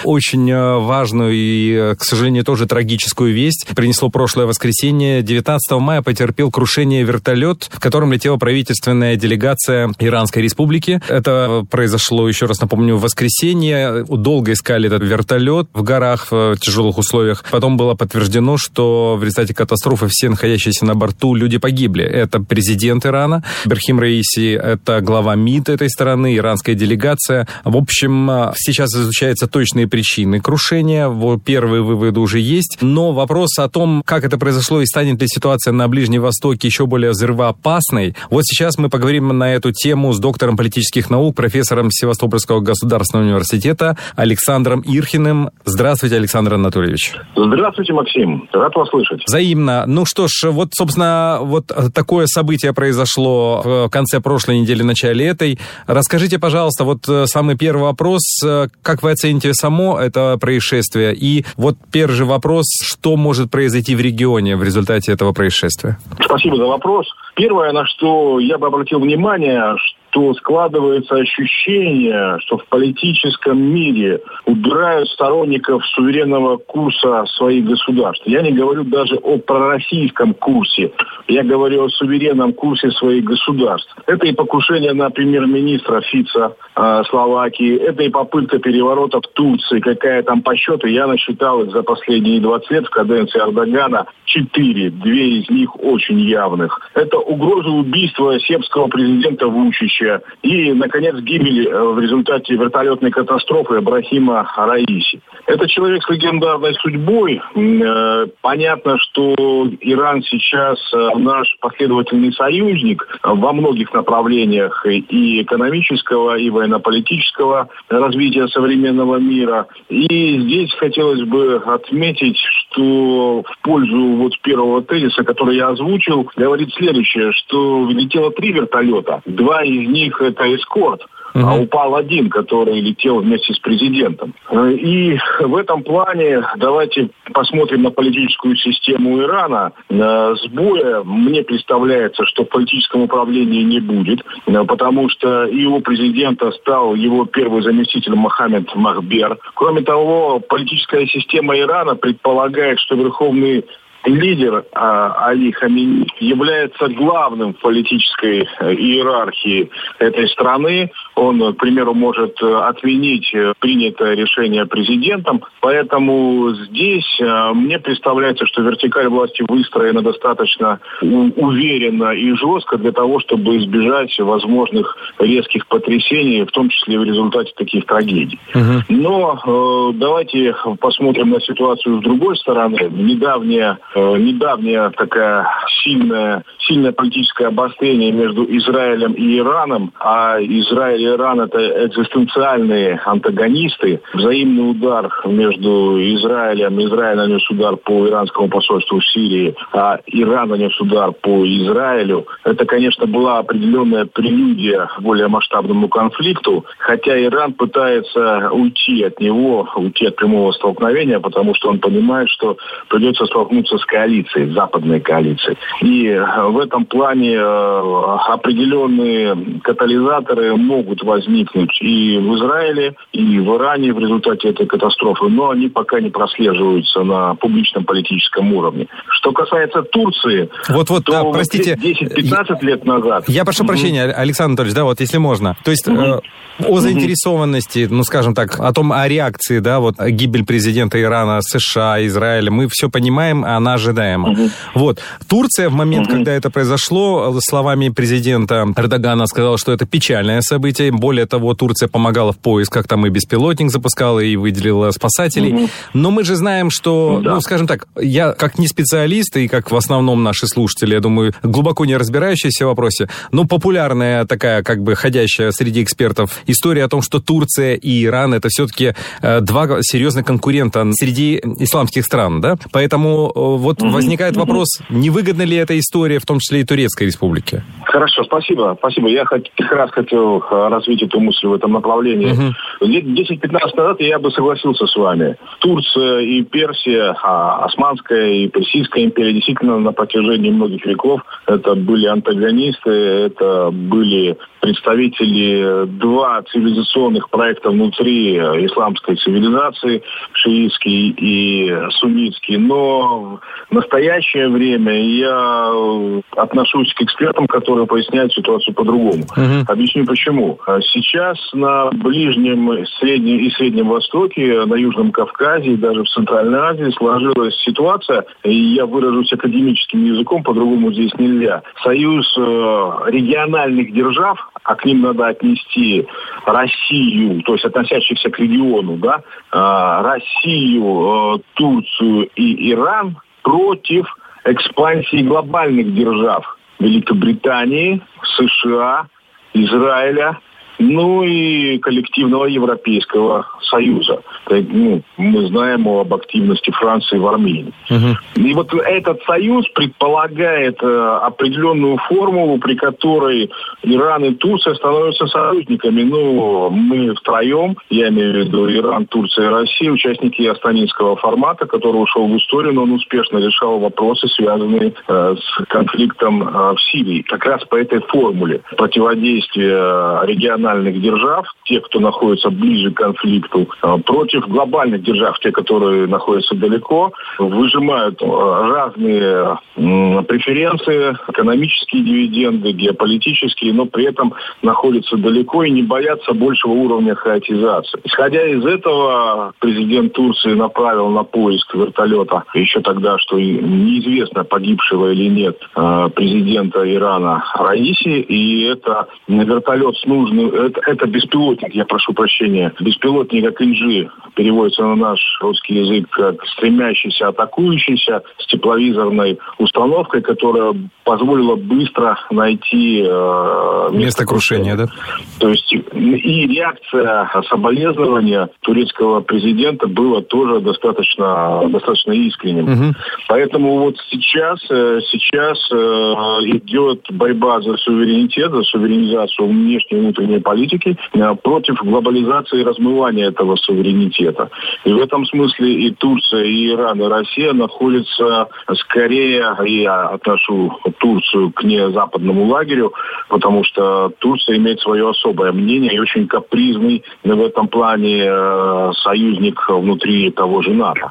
очень важную и, к сожалению, тоже трагическую весть принесло прошлое воскресенье. 19 мая потерпел крушение вертолет, в котором летела правительственная делегация Иранской Республики. Это произошло, еще раз напомню, в воскресенье. Долго искали этот вертолет в горах, в тяжелых условиях. Потом было подтверждено, что в результате катастрофы все находящиеся на борту люди погибли. Это президент Ирана Эбрахим Раиси, это глава МИД этой страны, иранская делегация. В общем, сейчас изучаются точные причины крушения. Первые выводы уже есть. Но вопрос о том, как это произошло и станет ли ситуация на Ближнем Востоке еще более взрывоопасной. Вот сейчас мы поговорим на эту тему с доктором политических наук, профессором Севастопольского государственного университета Александром Ирхиным. Здравствуйте, Александр Анатольевич. Здравствуйте, Максим. Рад вас слышать. Взаимно. Ну что ж, вот, собственно, вот такое событие произошло в конце прошлой недели, начале этой. Расскажите, пожалуйста, вот самый первый вопрос. Как вы оцените само это происшествие? И вот первый же вопрос, что может произойти в регионе в результате этого происшествия? Спасибо за вопрос. Первое, на что я бы обратил внимание, что складывается ощущение, что в политическом мире убирают сторонников суверенного курса своих государств. Я не говорю даже о пророссийском курсе, я говорю о суверенном курсе своих государств. Это и покушение на премьер-министра Фица Словакии, это и попытка переворота в Турции, какая там по счету, я насчитал их за последние 20 лет в каденции Эрдогана 4, 2 из них очень явных. Это угроза убийства сербского президента Вучича и, наконец, гибель в результате вертолетной катастрофы Эбрахима Раиси. Это человек с легендарной судьбой. Понятно, что Иран сейчас наш последовательный союзник во многих направлениях и экономического, и военно-политического развития современного мира. И здесь хотелось бы отметить, что в пользу вот первого тезиса, который я озвучил, говорит следующее, что летело 3 вертолета, 2 из них это эскорт, а упал один, который летел вместе с президентом. И в этом плане давайте посмотрим на политическую систему Ирана. Сбоя, мне представляется, что в политическом управлении не будет, потому что его президента стал его первый заместитель Мохаммед Махбер. Кроме того, политическая система Ирана предполагает, что верховный лидер Али Хаминеи является главным в политической иерархии этой страны. Он, к примеру, может отменить принятое решение президентом. Поэтому здесь мне представляется, что вертикаль власти выстроена достаточно уверенно и жестко для того, чтобы избежать возможных резких потрясений, в том числе в результате таких трагедий. Но давайте посмотрим на ситуацию с другой стороны. Недавняя такая сильное политическое обострение между Израилем и Ираном, а Израиль и Иран — это экзистенциальные антагонисты. Взаимный удар между Израилем. Израиль нанес удар по иранскому посольству в Сирии, а Иран нанес удар по Израилю. Это, конечно, была определенная прелюдия к более масштабному конфликту, хотя Иран пытается уйти от него, уйти от прямого столкновения, потому что он понимает, что придется столкнуться с коалицией, западной коалицией. И в этом плане определенные катализаторы могут возникнуть и в Израиле, и в Иране в результате этой катастрофы, но они пока не прослеживаются на публичном политическом уровне. Что касается Турции, то простите, 10-15 лет назад... Я прошу прощения, Александр Анатольевич, да, вот если можно. То есть о заинтересованности, ну, скажем так, о реакции, да, вот гибель президента Ирана, США, Израиля, мы все понимаем, она ожидаема. Вот. Турция в момент, когда это произошло, словами президента Эрдогана сказала, что это печальное событие. Более того, Турция помогала в поисках, там и беспилотник запускала, и выделила спасателей. Но мы же знаем, что, ну, скажем так, я как не специалист, и как в основном наши слушатели, я думаю, глубоко не разбирающиеся в вопросе, но популярная такая, как бы, ходящая среди экспертов история о том, что Турция и Иран — это все-таки 2 серьезных конкурента среди исламских стран, да? Поэтому вот возникает вопрос, невыгодна ли эта история, в том числе и Турецкой Республике? Хорошо, спасибо. Я как раз хотел развить эту мысль в этом направлении. Лет 10-15 назад я бы согласился с вами. Турция и Персия, Османская и Персидская империя действительно на протяжении многих веков это были антагонисты, это были представители два цивилизационных проекта внутри исламской цивилизации, шиитский и суннитский. Но в настоящее время я отношусь к экспертам, которые поясняют ситуацию по-другому. Объясню почему. Сейчас на Ближнем и Среднем Востоке, на Южном Кавказе и даже в Центральной Азии сложилась ситуация, и я выражусь академическим языком, по-другому здесь нельзя. Союз региональных держав, а к ним надо отнести Россию, то есть относящихся к региону, да, Россию, Турцию и Иран против экспансии глобальных держав Великобритании, США, Израиля, ну и коллективного Европейского Союза. Мы знаем об активности Франции в Армении. И вот этот союз предполагает определенную формулу, при которой Иран и Турция становятся союзниками. Мы втроем, я имею в виду Иран, Турция и Россия, участники астанинского формата, который ушел в историю, но он успешно решал вопросы, связанные с конфликтом в Сирии. Как раз по этой формуле противодействия региональных держав, те, кто находится ближе к конфликту, против глобальных держав, те, которые находятся далеко, выжимают разные преференции, экономические дивиденды, геополитические, но при этом находятся далеко и не боятся большего уровня хаотизации. Исходя из этого, президент Турции направил на поиск вертолета, еще тогда, что неизвестно, погибшего или нет, президента Ирана Раиси, и это вертолет с нужным. Это беспилотник, я прошу прощения. Беспилотник, как инжи, переводится на наш русский язык как стремящийся, атакующийся, с тепловизорной установкой, которая позволила быстро найти место крушения, да? То есть и реакция соболезнования турецкого президента была тоже достаточно искренним. Поэтому вот сейчас идет борьба за суверенитет, за суверенизацию внешней и внутренней политики против глобализации и размывания этого суверенитета. И в этом смысле и Турция, и Иран, и Россия находятся скорее, я отношу Турцию к незападному лагерю, потому что Турция имеет свое особое мнение и очень капризный в этом плане союзник внутри того же НАТО.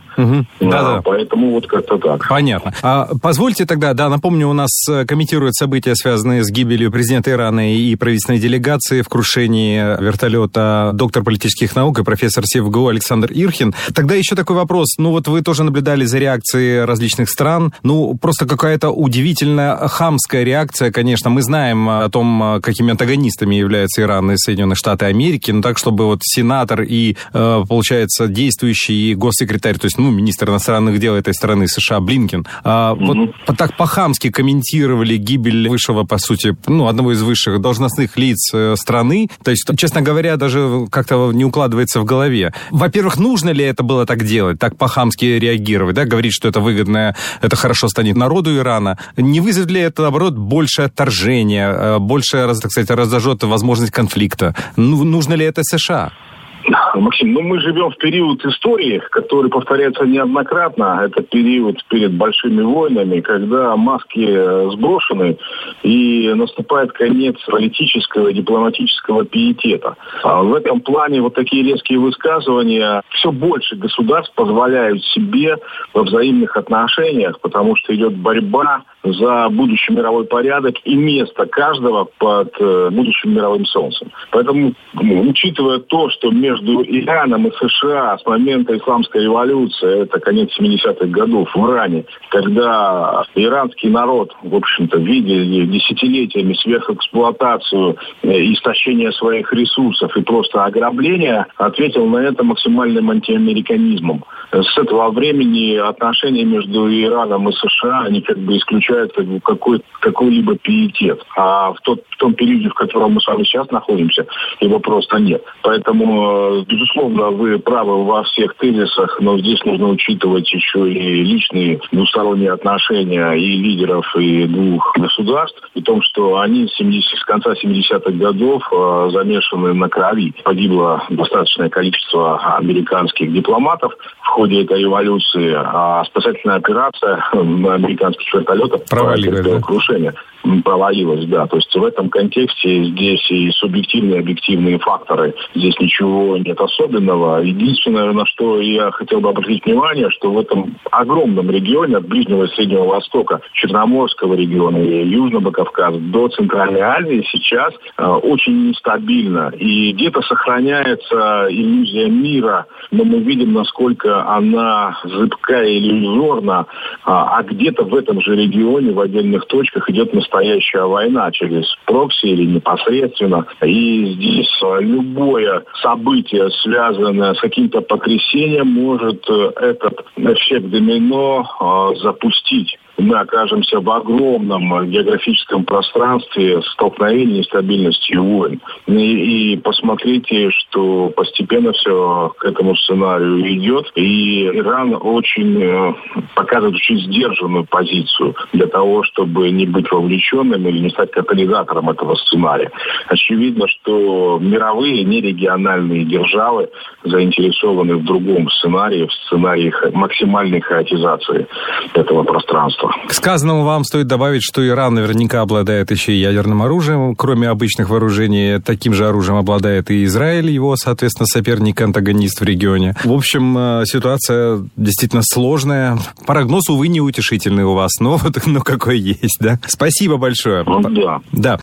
Поэтому вот как-то так. Понятно. Позвольте тогда, напомню, у нас комментируют события, связанные с гибелью президента Ирана и правительственной делегации в крушении вертолета доктор политических наук и профессор СевГУ Александр Ирхин. Тогда еще такой вопрос. Вот вы тоже наблюдали за реакцией различных стран. Просто какая-то удивительно хамская реакция, конечно. Мы знаем о том, какими антагонистами являются Иран и Соединенные Штаты Америки, но так, чтобы вот сенатор и, получается, действующий госсекретарь, то есть, министр иностранных дел этой страны США Блинкен, вот так по-хамски комментировали гибель высшего, по сути, одного из высших должностных лиц страны. То есть, честно говоря, даже как-то не укладывается в голове. Во-первых, нужно ли это было так делать, так по-хамски реагировать, да, говорить, что это выгодно, это хорошо станет народу Ирана. Не вызовет ли это, наоборот, больше отторжения, больше, так сказать, разожжет возможность конфликта? Нужно ли это США? Максим, мы живем в период истории, который повторяется неоднократно. Это период перед большими войнами, когда маски сброшены и наступает конец политического и дипломатического пиетета. В этом плане вот такие резкие высказывания все больше государств позволяют себе во взаимных отношениях, потому что идет борьба за будущий мировой порядок и место каждого под будущим мировым солнцем. Поэтому, учитывая то, что между Ираном и США с момента исламской революции, это конец 70-х годов в Иране, когда иранский народ, в общем-то, видели десятилетиями сверхэксплуатацию, истощение своих ресурсов и просто ограбление, ответил на это максимальным антиамериканизмом. С этого времени отношения между Ираном и США, они как бы исключают какой-либо пиетет. А в том периоде, в котором мы с вами сейчас находимся, его просто нет. Поэтому, безусловно, вы правы во всех тезисах, но здесь нужно учитывать еще и личные двусторонние отношения и лидеров, и двух государств, и том, что они с конца 70-х годов замешаны на крови. Погибло достаточное количество американских дипломатов в ходе этой революции, а спасательная операция на американских вертолетах провалилась, да. То есть в этом контексте здесь и субъективные, и объективные факторы. Здесь ничего нет особенного. Единственное, на что я хотел бы обратить внимание, что в этом огромном регионе от Ближнего и Среднего Востока, Черноморского региона и Южного Кавказа до Центральной Азии сейчас очень нестабильно. И где-то сохраняется иллюзия мира, но мы видим, насколько она зыбкая и иллюзорна, а где-то в этом же регионе, в отдельных точках идет настоящая война через прокси или непосредственно. И здесь любое событие, связанное с каким-то потрясением, может этот эффект домино запустить. Мы окажемся в огромном географическом пространстве столкновений, нестабильности и войн. И посмотрите, что постепенно все к этому сценарию идет. И Иран показывает очень сдержанную позицию для того, чтобы не быть вовлеченным или не стать катализатором этого сценария. Очевидно, что мировые, не региональные державы заинтересованы в другом сценарии, в сценарии максимальной хаотизации этого пространства. К сказанному вам стоит добавить, что Иран наверняка обладает еще и ядерным оружием. Кроме обычных вооружений, таким же оружием обладает и Израиль, его, соответственно, соперник-антагонист в регионе. В общем, ситуация действительно сложная. Прогноз, увы, неутешительный у вас, но какой есть, да? Спасибо большое. Да.